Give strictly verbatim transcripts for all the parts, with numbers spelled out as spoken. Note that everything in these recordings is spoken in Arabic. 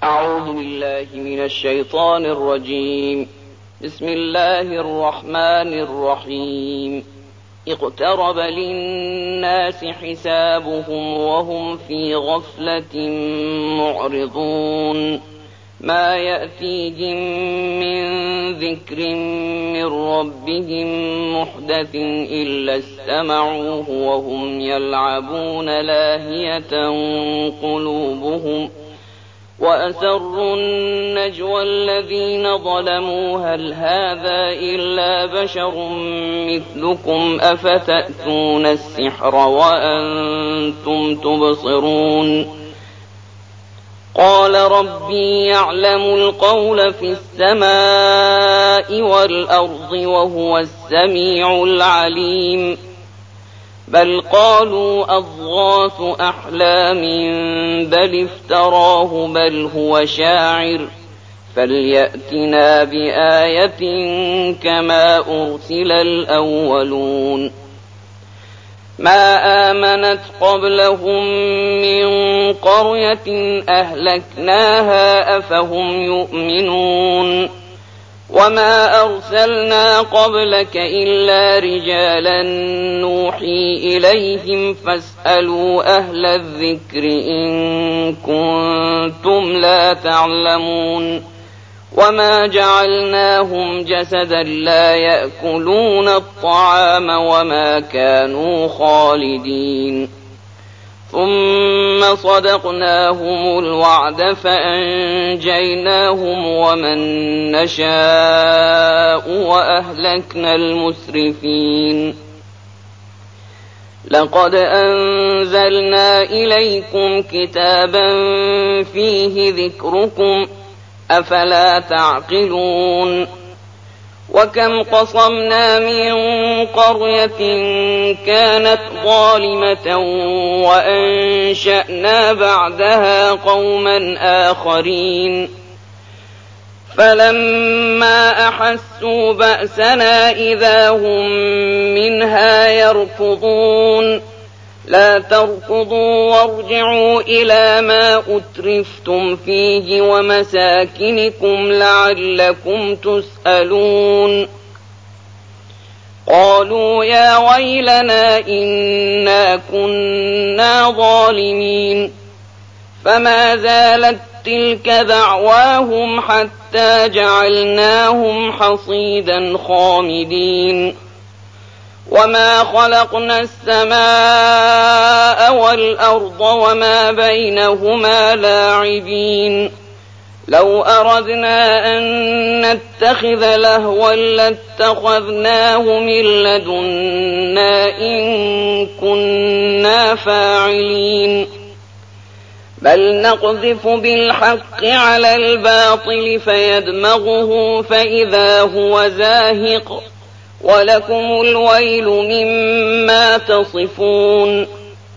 أعوذ بالله من الشيطان الرجيم. بسم الله الرحمن الرحيم. اقترب للناس حسابهم وهم في غفلة معرضون. ما يأتيهم من ذكر من ربهم محدث إلا استمعوه وهم يلعبون لاهية قلوبهم، وأسروا النجوى الذين ظلموا هل هذا إلا بشر مثلكم أفتأتون السحر وأنتم تبصرون. قال ربي يعلم القول في السماء والأرض وهو السميع العليم. بل قالوا أضغاث أحلام بل افتراه بل هو شاعر فليأتنا بآية كما أرسل الأولون. ما آمنت قبلهم من قرية أهلكناها أفهم يؤمنون. وما أرسلنا قبلك إلا رجالا نوحي إليهم فاسألوا أهل الذكر إن كنتم لا تعلمون. وما جعلناهم جسدا لا يأكلون الطعام وما كانوا خالدين. ثم صدقناهم الوعد فأنجيناهم ومن نشاء وأهلكنا المسرفين. لقد أنزلنا إليكم كتابا فيه ذكركم أفلا تعقلون. وكم قصمنا من قرية كانت ظالمة وأنشأنا بعدها قوما آخرين فلما أحسوا بأسنا إذا هم منها يركضون. لا تركضوا وارجعوا إلى ما أترفتم فيه ومساكنكم لعلكم تسألون. قالوا يا ويلنا إنا كنا ظالمين. فما زالت تلك دعواهم حتى جعلناهم حصيدا خامدين. وما خلقنا السماء والأرض وما بينهما لاعبين. لو أردنا أن نتخذ لهوا لاتخذناه من لدنا إن كنا فاعلين. بل نقذف بالحق على الباطل فيدمغه فإذا هو زاهق ولكم الويل مما تصفون.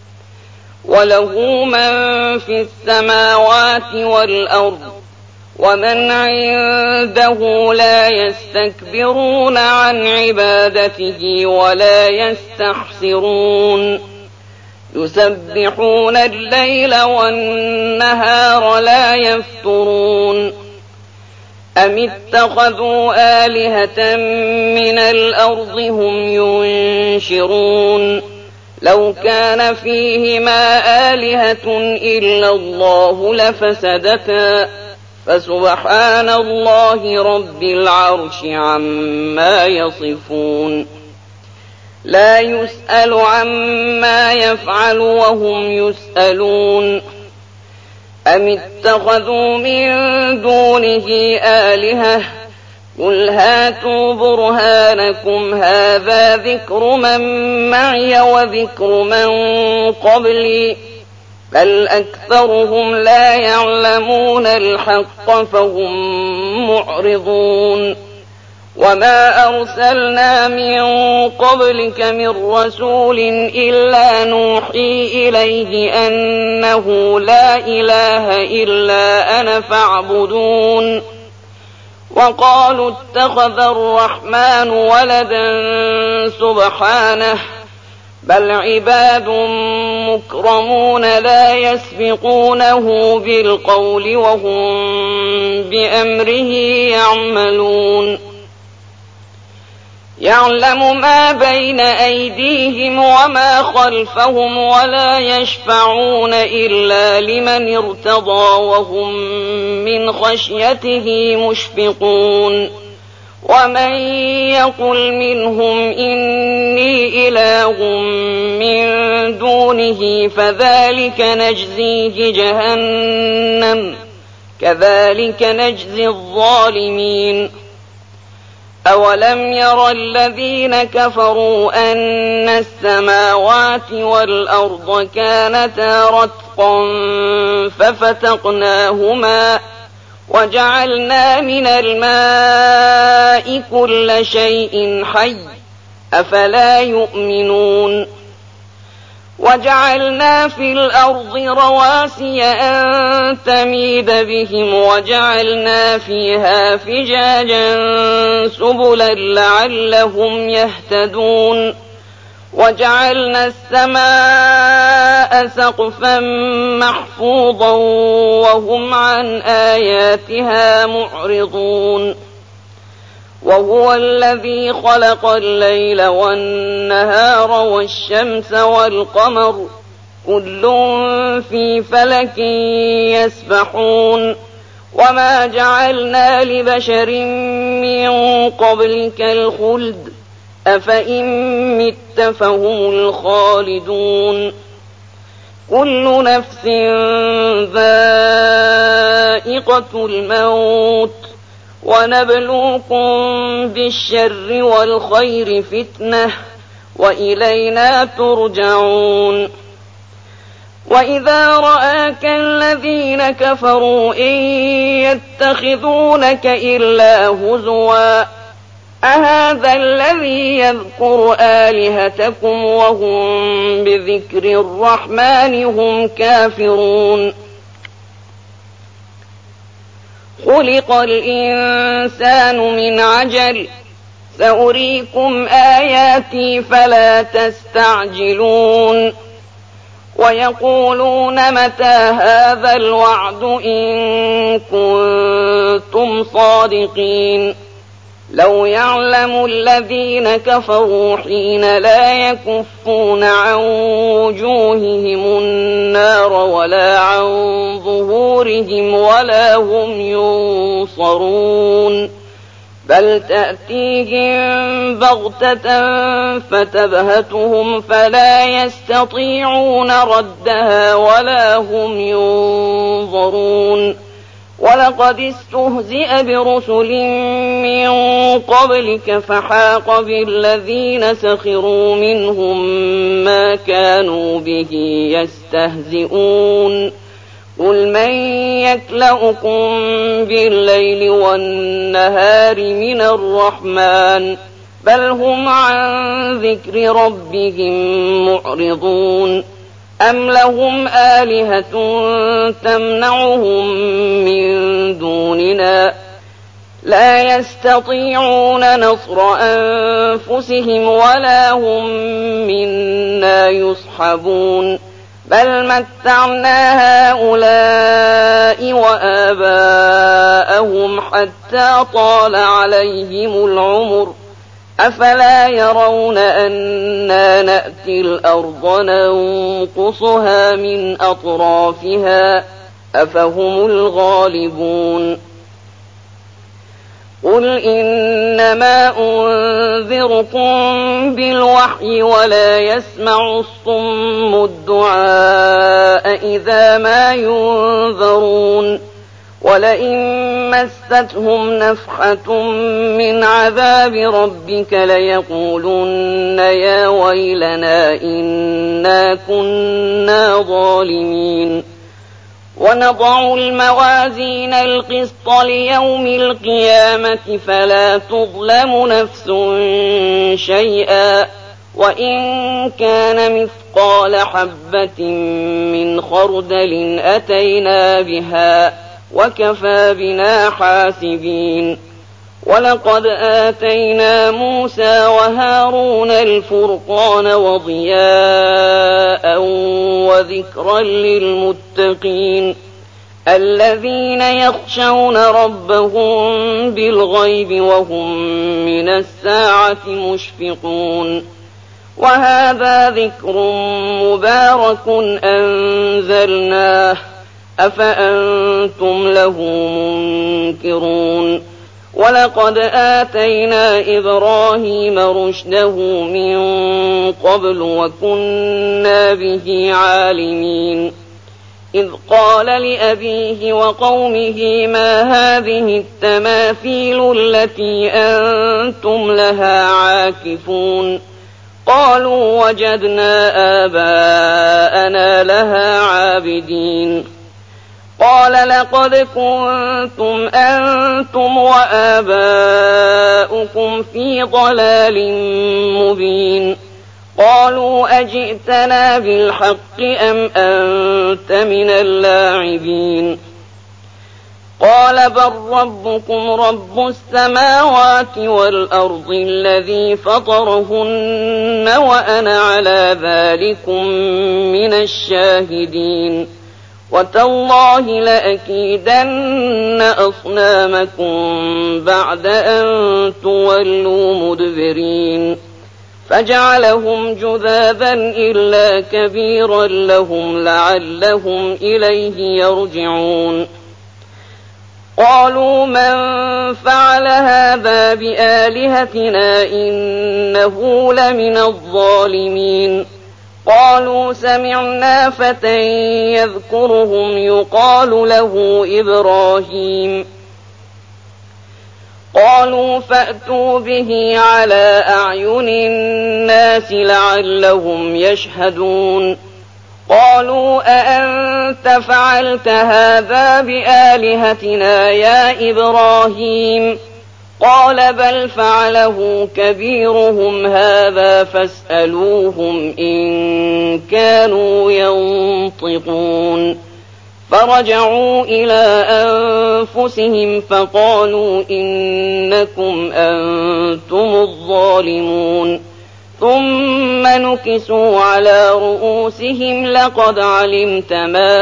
وله من في السماوات والأرض ومن عنده لا يستكبرون عن عبادته ولا يستحسرون. يسبحون الليل والنهار لا يفترون. أم اتخذوا آلهة من الأرض هم ينشرون. لو كان فيهما آلهة إلا الله لفسدتا فسبحان الله رب العرش عما يصفون. لا يسأل عما يفعل وهم يسألون. أم اتخذوا من دونه آلهة قل هاتوا برهانكم هذا ذكر من معي وذكر من قبلي بل أكثرهم لا يعلمون الحق فهم معرضون. وما أرسلنا من قبلك من رسول إلا نوحي إليه أنه لا إله إلا أنا فاعبدون. وقالوا اتخذ الرحمن ولدا سبحانه بل عباد مكرمون لا يسبقونه بالقول وهم بأمره يعملون يعلم ما بين أيديهم وما خلفهم ولا يشفعون إلا لمن ارتضى وهم من خشيته مشفقون ومن يقل منهم إني إله من دونه فذلك نجزيه جهنم كذلك نجزي الظالمين أولم ير الذين كفروا أن السماوات والأرض كانتا رتقا ففتقناهما وجعلنا من الماء كل شيء حي أفلا يؤمنون وجعلنا في الأرض رواسي أن تميد بهم وجعلنا فيها فجاجا سبلا لعلهم يهتدون وجعلنا السماء سقفا محفوظا وهم عن آياتها معرضون وهو الذي خلق الليل والنهار والشمس والقمر كل في فلك يسبحون وما جعلنا لبشر من قبلك الخلد أفإن مت فهم الخالدون كل نفس ذائقة الموت ونبلوكم بالشر والخير فتنة وإلينا ترجعون وإذا رآك الذين كفروا إن يتخذونك إلا هزوا أهذا الذي يذكر آلهتكم وهم بذكر الرحمن هم كافرون خلق الإنسان من عجل سأريكم آياتي فلا تستعجلون ويقولون متى هذا الوعد إن كنتم صادقين لو يعلم الذين كفروا حين لا يكفون عن وجوههم النار ولا عن ظهورهم ولا هم ينصرون بل تأتيهم بغتة فتبهتهم فلا يستطيعون ردها ولا هم ينظرون ولقد استهزئ برسل من قبلك فحاق بالذين سخروا منهم ما كانوا به يستهزئون قل من يكلؤكم بالليل والنهار من الرحمن بل هم عن ذكر ربهم معرضون أم لهم آلهة تمنعهم من دوننا لا يستطيعون نصر أنفسهم ولا هم منا يصحبون بل متعنا هؤلاء وآباءهم حتى طال عليهم العمر أفلا يرون أنا نأتي الأرض ننقصها من أطرافها أفهم الغالبون قل إنما أنذركم بالوحي ولا يسمع الصم الدعاء إذا ما ينذرون ولئن مستهم نفحة من عذاب ربك ليقولن يا ويلنا إنا كنا ظالمين ونضع الموازين القسط ليوم القيامة فلا تظلم نفس شيئا وإن كان مثقال حبة من خردل أتينا بها وكفى بنا حاسبين ولقد آتينا موسى وهارون الفرقان وضياء وذكرا للمتقين الذين يخشون ربهم بالغيب وهم من الساعة مشفقون وهذا ذكر مبارك أنزلناه أفأنتم له منكرون ولقد آتينا إبراهيم رشده من قبل وكنا به عالمين إذ قال لأبيه وقومه ما هذه التماثيل التي أنتم لها عاكفون قالوا وجدنا آباءنا لها عابدين قال لقد كنتم أنتم وآباؤكم في ضلال مبين قالوا أجئتنا بالحق أم أنت من اللاعبين قال بل ربكم رب السماوات والأرض الذي فطرهن وأنا على ذلكم من الشاهدين وتالله لأكيدن أصنامكم بعد أن تولوا مدبرين فجعلهم جذاذا إلا كبيرا لهم لعلهم إليه يرجعون قالوا من فعل هذا بآلهتنا إنه لمن الظالمين قالوا سمعنا فتى يذكرهم يقال له إبراهيم قالوا فأتوا به على أعين الناس لعلهم يشهدون قالوا أأنت فعلت هذا بآلهتنا يا إبراهيم قال بل فعله كبيرهم هذا فاسألوهم إن كانوا ينطقون فرجعوا إلى أنفسهم فقالوا إنكم أنتم الظالمون ثم نكسوا على رؤوسهم لقد علمت ما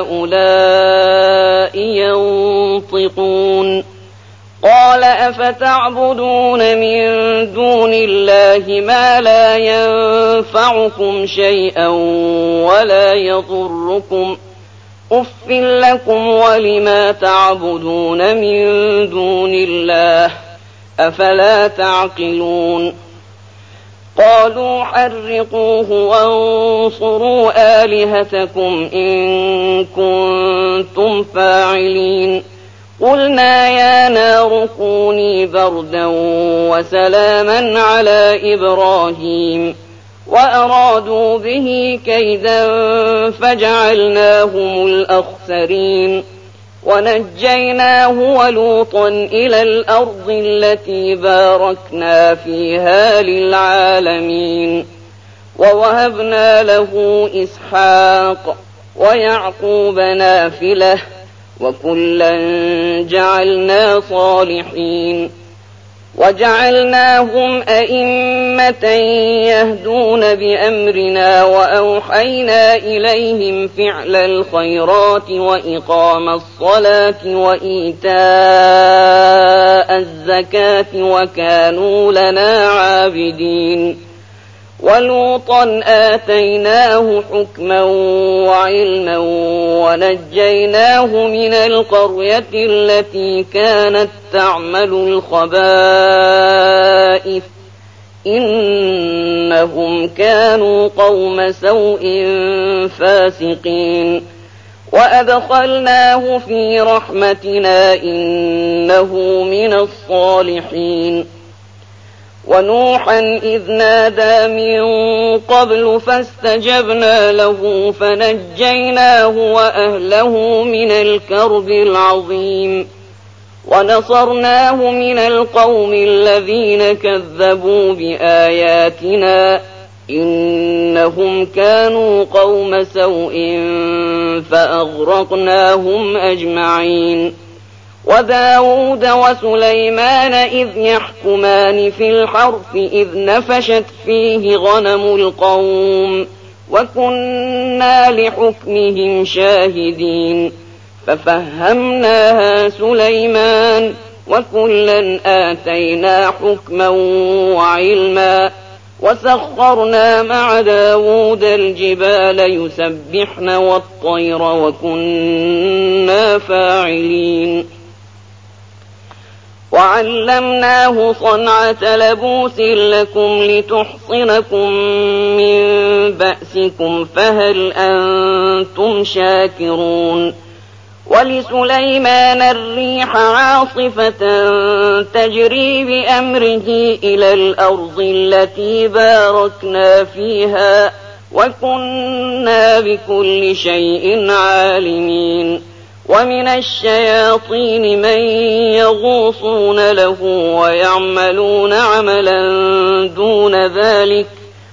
هؤلاء ينطقون قال أفتعبدون من دون الله ما لا ينفعكم شيئا ولا يضركم أف لكم ولما تعبدون من دون الله أفلا تعقلون قالوا حرقوه وانصروا آلهتكم إن كنتم فاعلين قلنا يا نار كوني بردا وسلاما على إبراهيم وأرادوا به كيدا فجعلناهم الأخسرين ونجيناه ولوطا إلى الأرض التي باركنا فيها للعالمين ووهبنا له إسحاق ويعقوب نافلة وكلا جعلنا صالحين وجعلناهم أئمة يهدون بأمرنا وأوحينا إليهم فعل الخيرات وإقام الصلاة وإيتاء الزكاة وكانوا لنا عابدين ولوطا آتيناه حكما وعلما ونجيناه من القرية التي كانت تعمل الخبائث إنهم كانوا قوم سوء فاسقين وأدخلناه في رحمتنا إنه من الصالحين ونوحا إذ نادى من قبل فاستجبنا له فنجيناه وأهله من الكرب العظيم ونصرناه من القوم الذين كذبوا بآياتنا إنهم كانوا قوم سوء فأغرقناهم أجمعين وداود وسليمان إذ يحكمان في الحرث إذ نفشت فيه غنم القوم وكنا لحكمهم شاهدين ففهمناها سليمان وكلا آتينا حكما وعلما وسخرنا مع داود الجبال يسبحن والطير وكنا فاعلين وعلمناه صنعة لبوس لكم لتحصنكم من بأسكم فهل أنتم شاكرون ولسليمان الريح عاصفة تجري بأمره إلى الأرض التي باركنا فيها وكنا بكل شيء عالمين ومن الشياطين من يغوصون له ويعملون عملا دون ذلك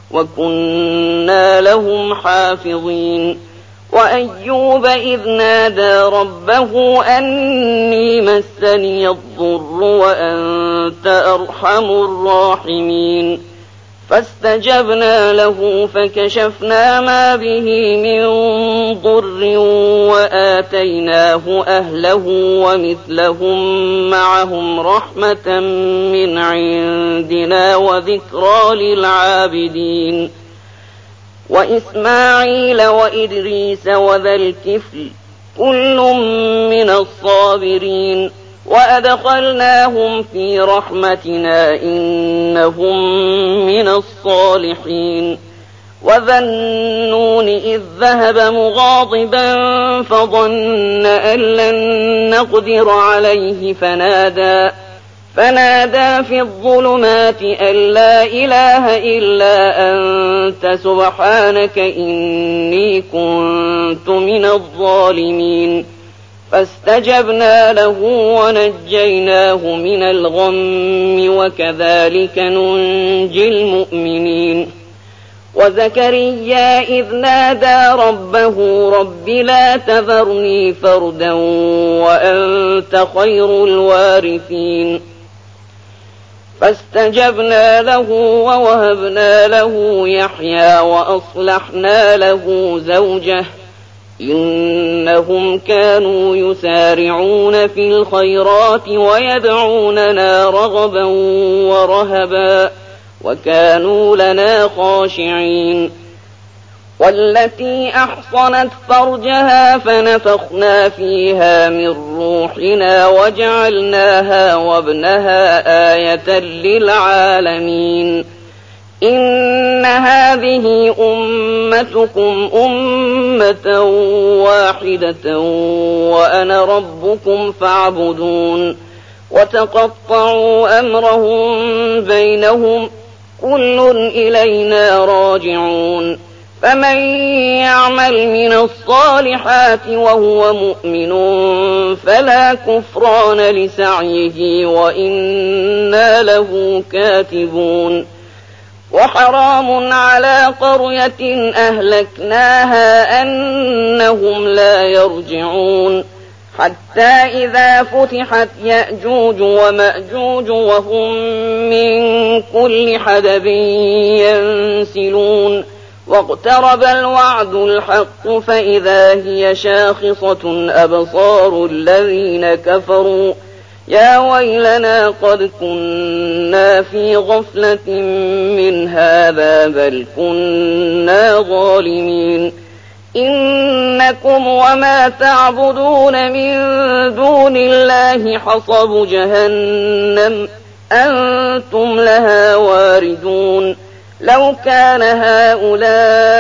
وكنا لهم حافظين وأيوب إذ نادى ربه أني مسني الضر وأنت أرحم الراحمين فاستجبنا له فكشفنا ما به من ضر وآتيناه أهله ومثلهم معهم رحمة من عندنا وذكرى للعابدين وإسماعيل وإدريس وذا الكفل كل من الصابرين وأدخلناهم في رحمتنا إنهم من الصالحين وذا النون إذ ذهب مغاضبا فظن أن لن نقدر عليه فنادى فنادى في الظلمات أن لا إله إلا أنت سبحانك إني كنت من الظالمين فاستجبنا له ونجيناه من الغم وكذلك ننجي المؤمنين وزكريا إذ نادى ربه رب لا تذرني فردا وأنت خير الوارثين فاستجبنا له ووهبنا له يحيى وأصلحنا له زوجه إنهم كانوا يسارعون في الخيرات ويدعوننا رغبا ورهبا وكانوا لنا خاشعين والتي أحصنت فرجها فنفخنا فيها من روحنا وجعلناها وابنها آية للعالمين إن هذه أمتكم أمة واحدة وأنا ربكم فاعبدون وتقطعوا أمرهم بينهم كل إلينا راجعون فمن يعمل من الصالحات وهو مؤمن فلا كفران لسعيه وإنا له كاتبون وحرام على قرية أهلكناها أنهم لا يرجعون حتى إذا فتحت يأجوج ومأجوج وهم من كل حدب ينسلون واقترب الوعد الحق فإذا هي شاخصة أبصار الذين كفروا يا ويلنا قد كنا في غفلة من هذا بل كنا ظالمين إنكم وما تعبدون من دون الله حصب جهنم أنتم لها واردون لو كان هؤلاء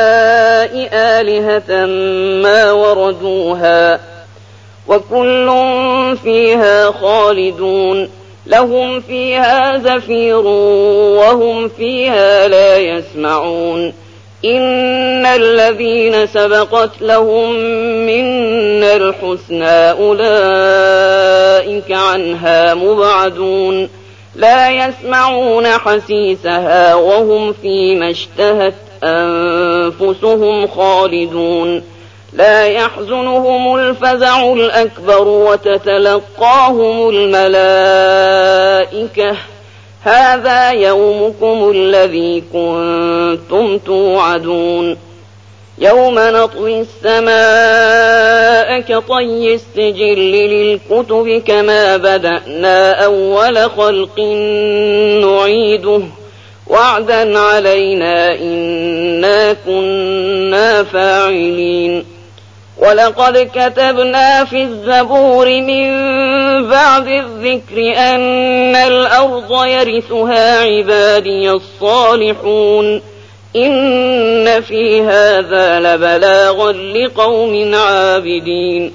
آلهة ما وردوها وكل فيها خالدون لهم فيها زفير وهم فيها لا يسمعون إن الذين سبقت لهم منا الحسنى أولئك عنها مبعدون لا يسمعون حسيسها وهم فيما اشتهت أنفسهم خالدون لا يحزنهم الفزع الأكبر وتتلقاهم الملائكة هذا يومكم الذي كنتم توعدون يوم نطوي السماء كطي السجل للكتب كما بدأنا أول خلق نعيده وعدا علينا إنا كنا فاعلين ولقد كتبنا في الزبور من بعد الذكر أن الأرض يرثها عبادي الصالحون إن في هذا لبلاغا لقوم عابدين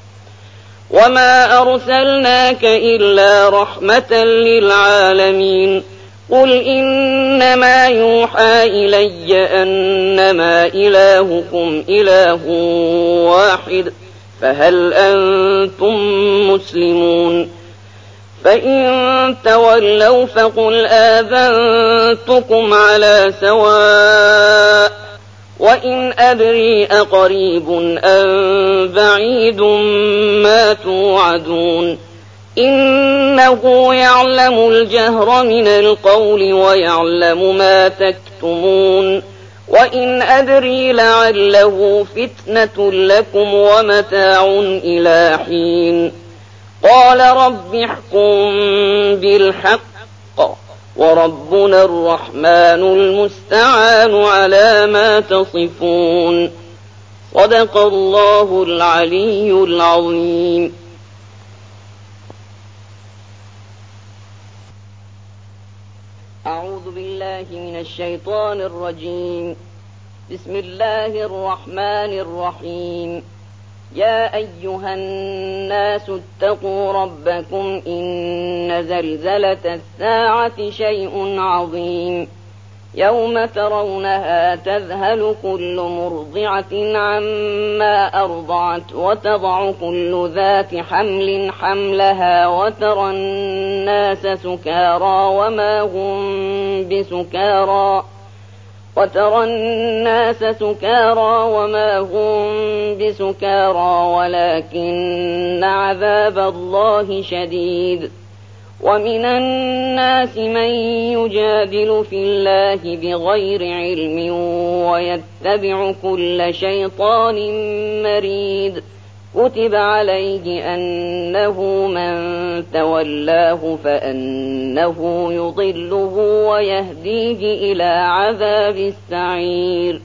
وما أرسلناك إلا رحمة للعالمين قل إنما يوحى إلي أنما إلهكم إله واحد فهل أنتم مسلمون فإن تولوا فقل آذنتكم على سواء وإن أدري أقريب أم بعيد ما توعدون إنه يعلم الجهر من القول ويعلم ما تكتمون وإن أدري لعله فتنة لكم ومتاع إلى حين قال رب احكم بالحق وربنا الرحمن المستعان على ما تصفون صدق الله العلي العظيم. أعوذ بالله من الشيطان الرجيم. بسم الله الرحمن الرحيم. يا أيها الناس اتقوا ربكم إن زلزلة الساعة شيء عظيم يوم ترونها تذهل كل مرضعة عما أرضعت وتضع كل ذات حمل حملها وترى الناس سكارى وما هم بسكارى وترى الناس سكارى وما هم بسكارى ولكن عذاب الله شديد ومن الناس من يجادل في الله بغير علم ويتبع كل شيطان مريد كتب عليه أنه من تولاه فأنه يضله ويهديه إلى عذاب السعير.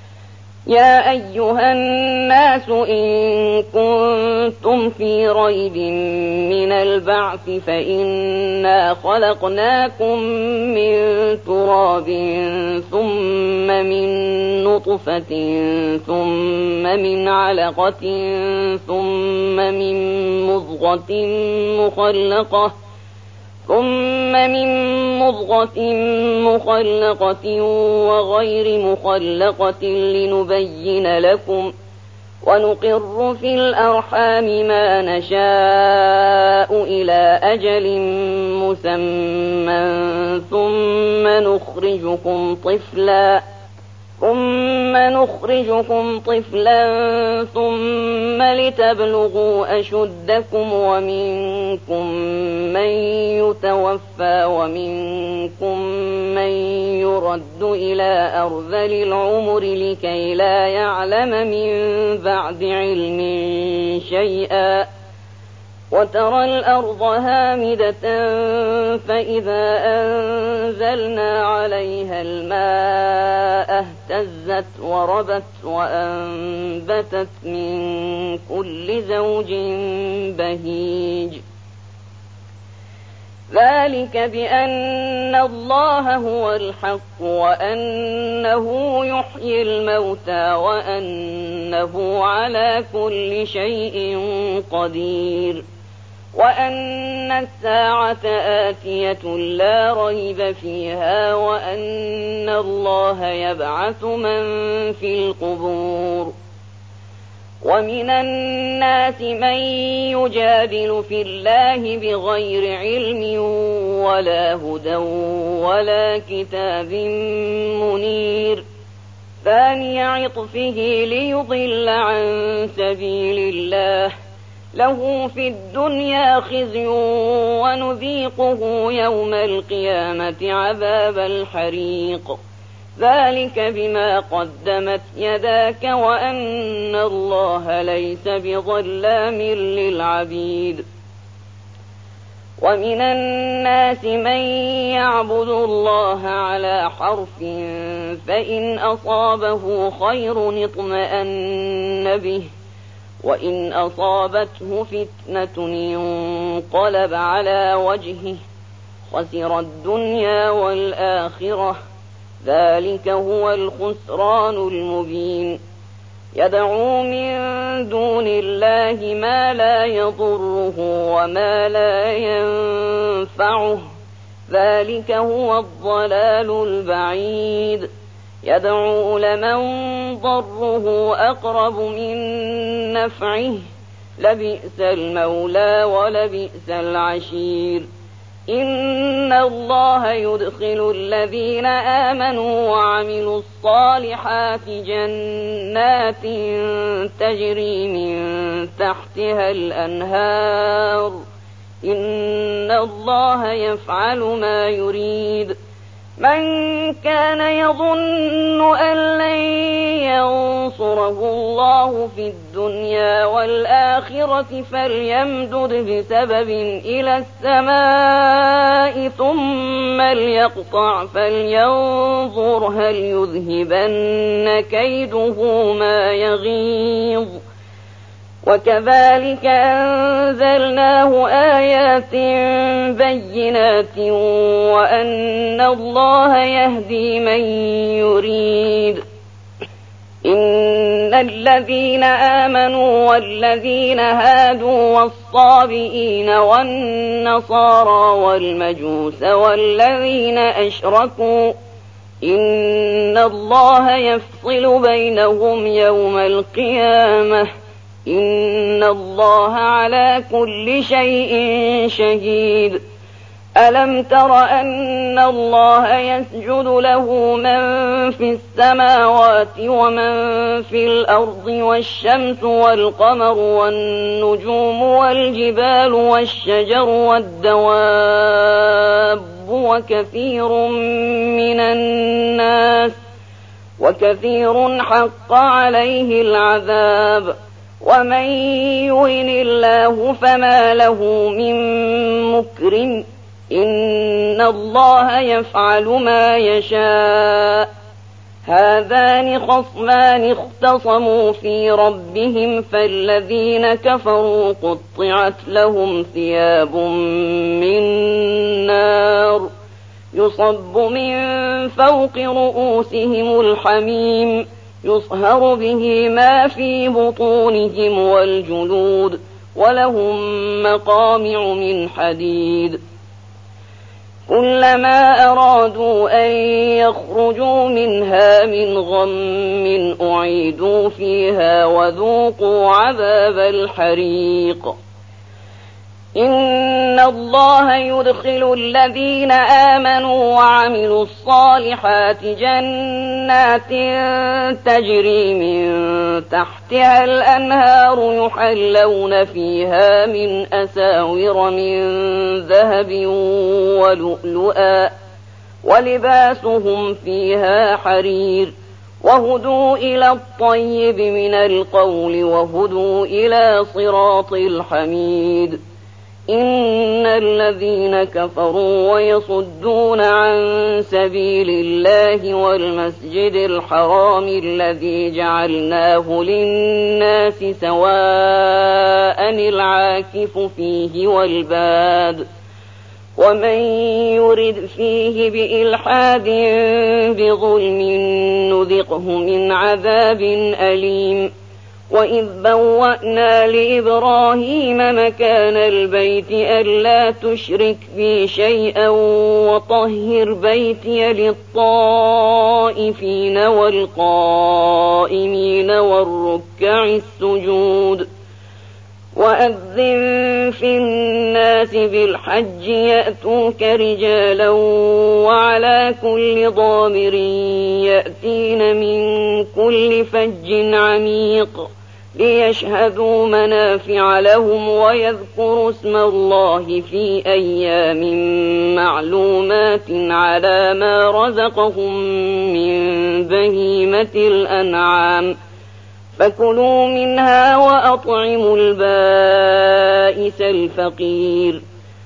يا أيها الناس إن كنتم في ريب من البعث فإنا خلقناكم من تراب ثم من نطفة ثم من علقة ثم من مضغة مخلقة ثم من مضغة مخلقة وغير مخلقة لنبين لكم ونقر في الأرحام ما نشاء إلى أجل مسمى ثم نخرجكم طفلا ثم نخرجكم طفلا ثم لتبلغوا أشدكم ومنكم من يتوفى ومنكم من يرد إلى أرذل العمر لكي لا يعلم من بعد علم شيئا وترى الأرض هامدة فإذا أنزلنا عليها الماء اهتزت وربت وأنبتت من كل زوج بهيج ذلك بأن الله هو الحق وأنه يحيي الموتى وأنه على كل شيء قدير وأن الساعة آتية لا ريب فيها وأن الله يبعث من في القبور ومن الناس من يجادل في الله بغير علم ولا هدى ولا كتاب منير ثاني عطفه ليضل عن سبيل الله له في الدنيا خزي ونذيقه يوم القيامة عذاب الحريق ذلك بما قدمت يداك وأن الله ليس بظلام للعبيد ومن الناس من يعبد الله على حرف فإن أصابه خير اطمأن به وإن أصابته فتنة انقلب على وجهه خسر الدنيا والآخرة ذلك هو الخسران المبين يدعو من دون الله ما لا يضره وما لا ينفعه ذلك هو الضلال البعيد يدعو لمن ضره أقرب من نفعه لبئس المولى ولبئس العشير إن الله يدخل الذين آمنوا وعملوا الصالحات جنات تجري من تحتها الأنهار إن الله يفعل ما يريد من كان يظن أن لن ينصره الله في الدنيا والآخرة فليمدد بسبب إلى السماء ثم ليقطع فلينظر هل يذهبن كيده ما يغيظ وكذلك أنزلناه آيات بينات وأن الله يهدي من يريد إن الذين آمنوا والذين هادوا والصابئين والنصارى والمجوس والذين أشركوا إن الله يفصل بينهم يوم القيامة إن الله على كل شيء شهيد ألم تر أن الله يسجد له من في السماوات ومن في الأرض والشمس والقمر والنجوم والجبال والشجر والدواب وكثير من الناس وكثير حق عليه العذاب ومن يهن الله فما له من مكرم إن الله يفعل ما يشاء هذان خصمان اختصموا في ربهم فالذين كفروا قطعت لهم ثياب من نار يصب من فوق رؤوسهم الحميم يصهر به ما في بطونهم والجلود ولهم مقامع من حديد كلما أرادوا أن يخرجوا منها من غم أعيدوا فيها وذوقوا عذاب الحريق إن الله يدخل الذين آمنوا وعملوا الصالحات جنات تجري من تحتها الأنهار يحلون فيها من أساور من ذهب ولؤلؤا ولباسهم فيها حرير وهدوا إلى الطيب من القول وهدوا إلى صراط الحميد إن الذين كفروا ويصدون عن سبيل الله والمسجد الحرام الذي جعلناه للناس سواء العاكف فيه والباد ومن يرد فيه بإلحاد بظلم نذقه من عذاب أليم وإذ بوأنا لإبراهيم مكان البيت ألا تشرك بي شيئا وطهر بيتي للطائفين والقائمين والركع السجود وأذن في الناس بالحج يأتوك رجالا وعلى كل ضامر يأتين من كل فج عميق ليشهدوا منافع لهم ويذكروا اسم الله في أيام معلومات على ما رزقهم من بهيمة الأنعام فكلوا منها وأطعموا البائس الفقير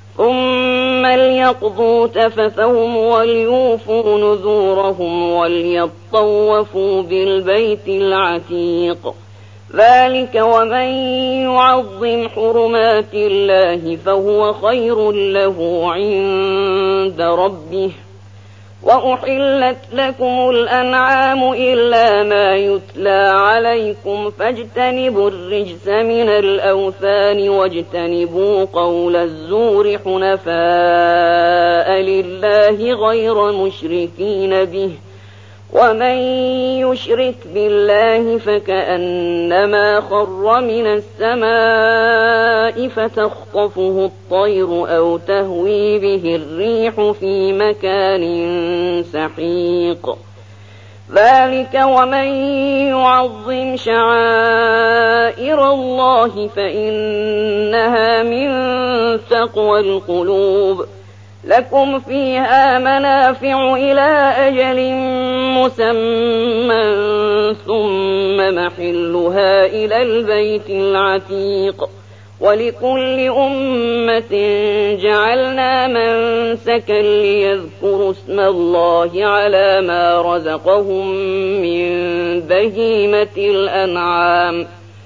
ثم ليقضوا تفثهم وليوفوا نذورهم وليطوفوا بالبيت العتيق ذلك ومن يعظم حرمات الله فهو خير له عند ربه وأحلت لكم الأنعام إلا ما يتلى عليكم فاجتنبوا الرجس من الأوثان واجتنبوا قول الزور حنفاء لله غير مشركين به ومن يشرك بالله فكأنما خر من السماء فتخطفه الطير أو تهوي به الريح في مكان سحيق ذلك ومن يعظم شعائر الله فإنها من تقوى القلوب لكم فيها منافع إلى أجل مسمى ثم محلها إلى البيت العتيق ولكل أمة جعلنا منسكا ليذكروا اسم الله على ما رزقهم من بهيمة الأنعام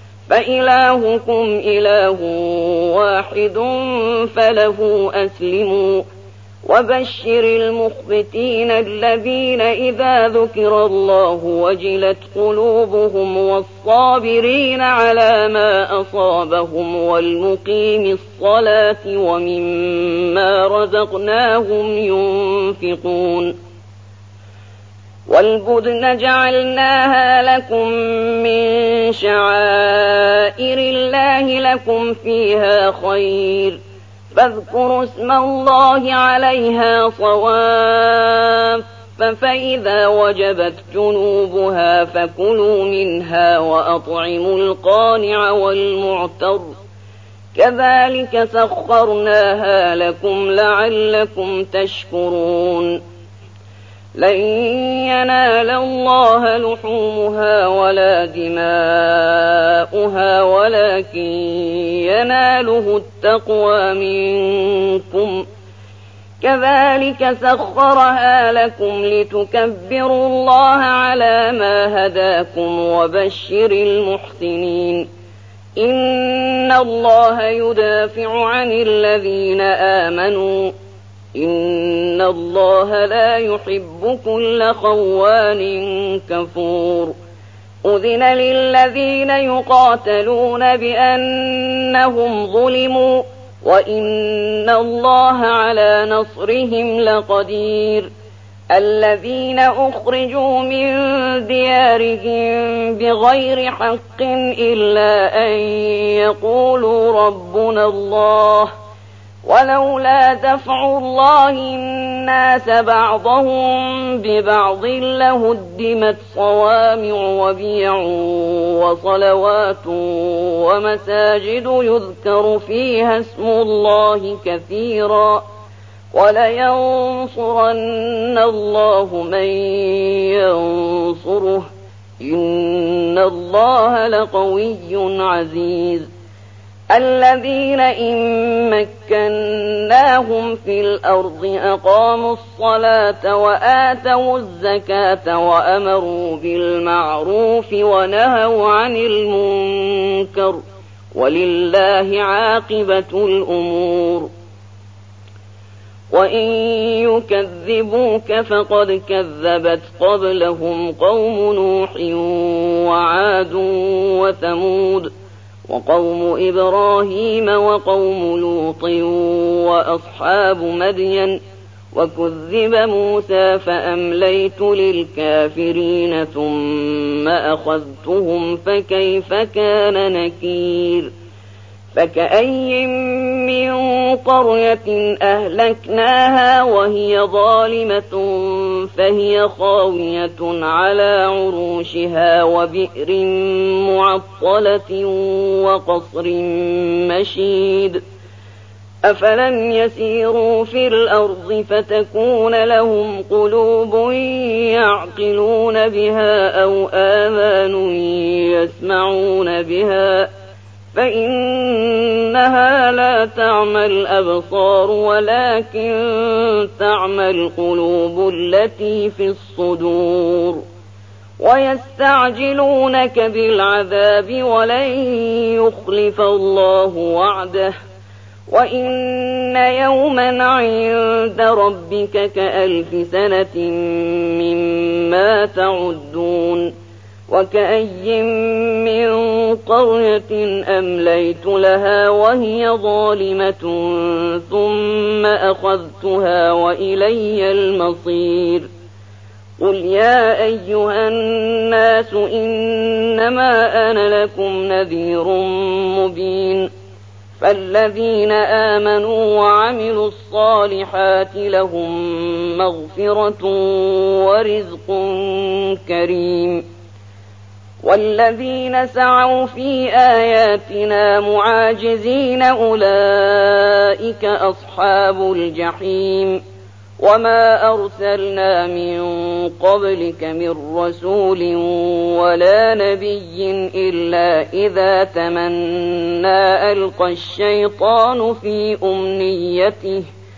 فإلهكم إله واحد فله أسلموا وبشر المخبتين الذين إذا ذكر الله وجلت قلوبهم والصابرين على ما أصابهم والمقيم الصلاة ومما رزقناهم ينفقون والبدن جعلناها لكم من شعائر الله لكم فيها خير فاذكروا اسم الله عليها صواف فإذا وجبت جنوبها فكلوا منها وأطعموا القانع والمعتر كذلك سخرناها لكم لعلكم تشكرون لن ينال الله لحومها ولا دماؤها ولكن يناله التقوى منكم كذلك سخرها لكم لتكبروا الله على ما هداكم وبشر المحسنين إن الله يدافع عن الذين آمنوا إن الله لا يحب كل خوان كفور أذن للذين يقاتلون بأنهم ظلموا وإن الله على نصرهم لقدير الذين أخرجوا من ديارهم بغير حق إلا أن يقولوا ربنا الله ولولا دفع الله الناس بعضهم ببعض لهدمت صوامع وبيع وصلوات ومساجد يذكر فيها اسم الله كثيرا ولينصرن الله من ينصره إن الله لقوي عزيز الذين إن مكناهم في الأرض أقاموا الصلاة وآتوا الزكاة وأمروا بالمعروف ونهوا عن المنكر ولله عاقبة الأمور وإن يكذبوك فقد كذبت قبلهم قوم نوح وعاد وثمود وقوم إبراهيم وقوم لوط وأصحاب مدين وكذب موسى فأمليت للكافرين ثم أخذتهم فكيف كان نكير فكأي من قرية أهلكناها وهي ظالمة فهي خاوية على عروشها وبئر معطلة وقصر مشيد أفلم يسيروا في الأرض فتكون لهم قلوب يعقلون بها أو آذان يسمعون بها فإنها لا تعمى الأبصار ولكن تعمى القلوب التي في الصدور ويستعجلونك بالعذاب ولن يخلف الله وعده وإن يوما عند ربك كألف سنة مما تعدون وكأي من قرية أمليت لها وهي ظالمة ثم أخذتها وإلي المصير قل يا أيها الناس إنما أنا لكم نذير مبين فالذين آمنوا وعملوا الصالحات لهم مغفرة ورزق كريم والذين سعوا في آياتنا معاجزين أولئك أصحاب الجحيم وما أرسلنا من قبلك من رسول ولا نبي إلا إذا تمنى ألقى الشيطان في أمنيته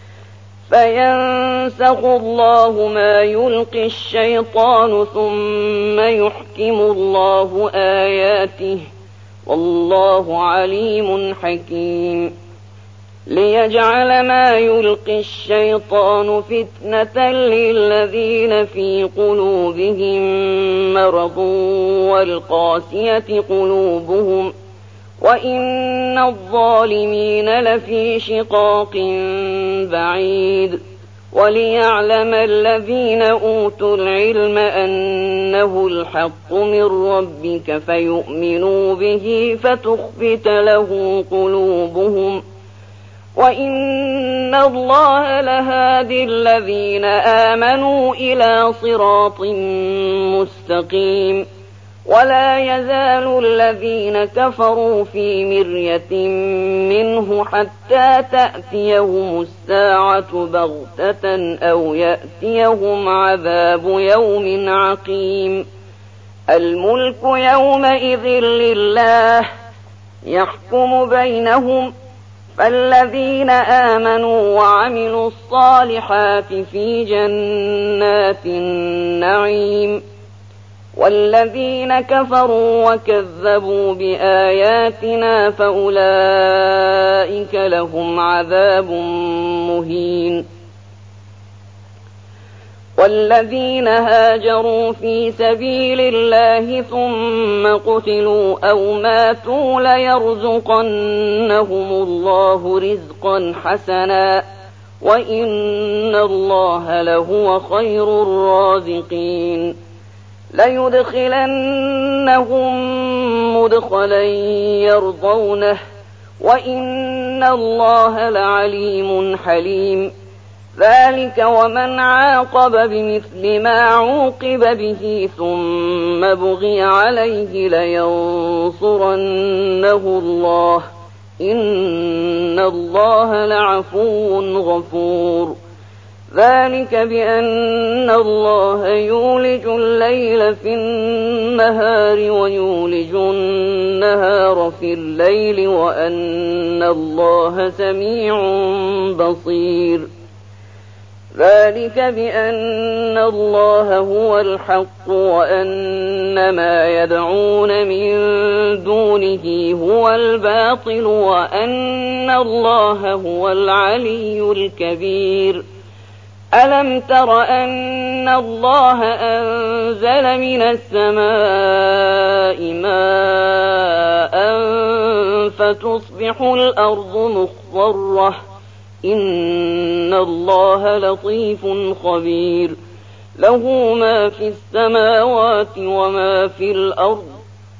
فينسخ الله ما يلقي الشيطان ثم يحكم الله آياته والله عليم حكيم ليجعل ما يلقي الشيطان فتنة للذين في قلوبهم مرض والقاسية قلوبهم وإن الظالمين لفي شقاق بعيد وليعلم الذين أوتوا العلم أنه الحق من ربك فيؤمنوا به فتخبت له قلوبهم وإن الله لهادي الذين آمنوا إلى صراط مستقيم ولا يزال الذين كفروا في مرية منه حتى تأتيهم الساعة بغتة أو يأتيهم عذاب يوم عقيم الملك يومئذ لله يحكم بينهم فالذين آمنوا وعملوا الصالحات في جنات النعيم والذين كفروا وكذبوا بآياتنا فأولئك لهم عذاب مهين والذين هاجروا في سبيل الله ثم قتلوا أو ماتوا ليرزقنهم الله رزقا حسنا وإن الله لهو خير الرازقين ليدخلنهم مدخلا يرضونه وإن الله لعليم حليم ذلك ومن عاقب بمثل ما عوقب به ثم بغي عليه لينصرنه الله إن الله لعفو غفور ذلك بأن الله يولج الليل في النهار ويولج النهار في الليل وأن الله سميع بصير ذلك بأن الله هو الحق وأن ما يدعون من دونه هو الباطل وأن الله هو العلي الكبير ألم تر أن الله أنزل من السماء ماء فتصبح الأرض مخضرة إن الله لطيف خبير له ما في السماوات وما في الأرض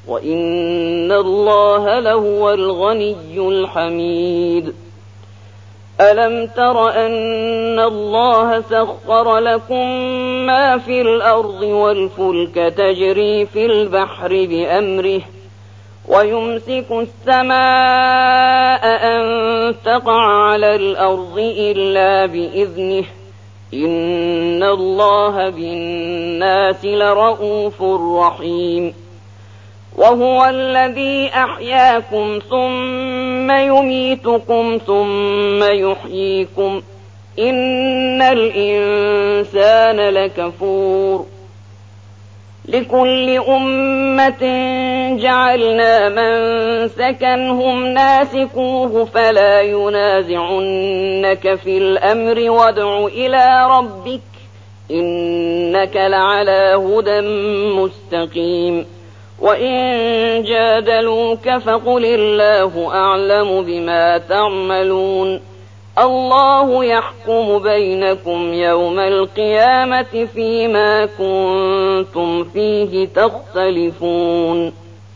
وإن الله لهو الغني الحميد ألم تر أن الله سخر لكم ما في الأرض والفلك تجري في البحر بأمره ويمسك السماء أن تقع على الأرض إلا بإذنه إن الله بالناس لرءوف رحيم وهو الذي أحياكم ثم يميتكم ثم يحييكم إن الإنسان لكفور لكل أمة جعلنا منسكا هم ناسكوه فلا ينازعنك في الأمر وادع إلى ربك إنك لعلى هدى مستقيم وإن جادلوك فقل الله أعلم بما تعملون الله يحكم بينكم يوم القيامة فيما كنتم فيه تختلفون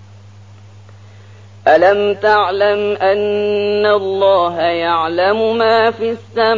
ألم تعلم أن الله يعلم ما في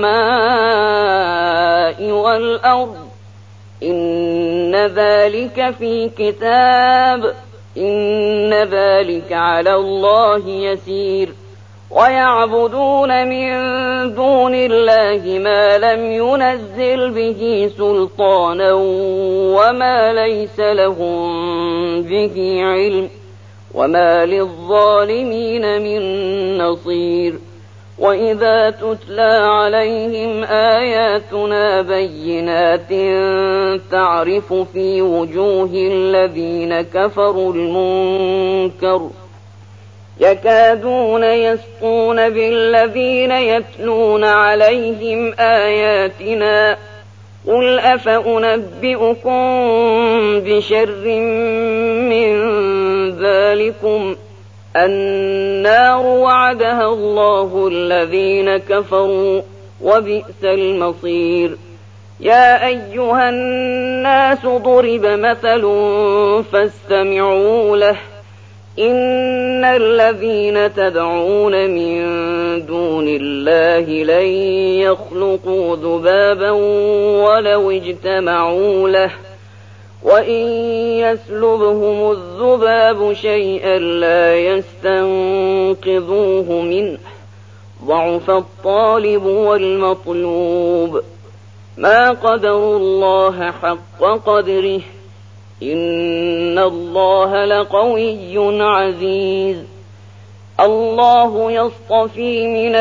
السماء والأرض إن ذلك في كتاب إن ذلك على الله يسير ويعبدون من دون الله ما لم ينزل به سلطانا وما ليس لهم به علم وما للظالمين من نصير وإذا تتلى عليهم آياتنا بينات تعرف في وجوه الذين كفروا المنكر يكادون يسقون بالذين يتلون عليهم آياتنا قل أفأنبئكم بشر من ذلكم النار وعدها الله الذين كفروا وبئس المصير يا أيها الناس ضرب مثل فاستمعوا له إن الذين تدعون من دون الله لن يخلقوا ذبابا ولو اجتمعوا له وإن يسلبهم الذباب شيئا لا يستنقذوه منه ضعف الطالب والمطلوب ما قدروا الله حق قدره إن الله لقوي عزيز الله يصطفي من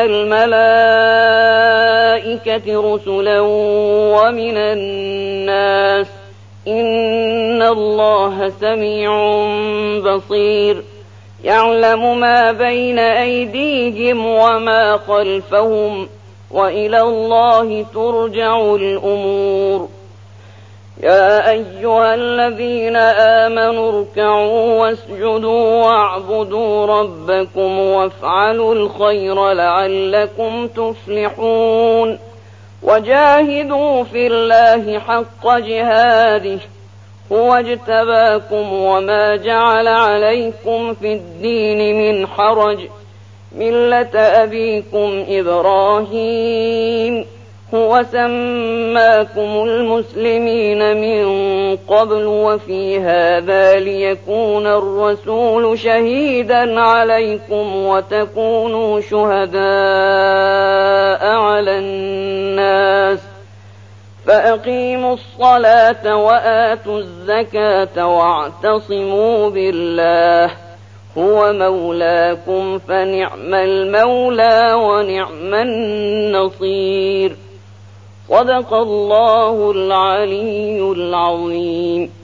الملائكة رسلا ومن الناس إن الله سميع بصير يعلم ما بين أيديهم وما خلفهم وإلى الله ترجع الأمور يا أيها الذين آمنوا اركعوا واسجدوا واعبدوا ربكم وافعلوا الخير لعلكم تفلحون وجاهدوا في الله حق جهاده هو اجتباكم وما جعل عليكم في الدين من حرج ملة أبيكم إبراهيم هو سماكم المسلمين من قبل وفي هذا ليكون الرسول شهيدا عليكم وتكونوا شهداء على الناس فأقيموا الصلاة وآتوا الزكاة واعتصموا بالله هو مولاكم فنعم المولى ونعم النصير صدق الله العلي العظيم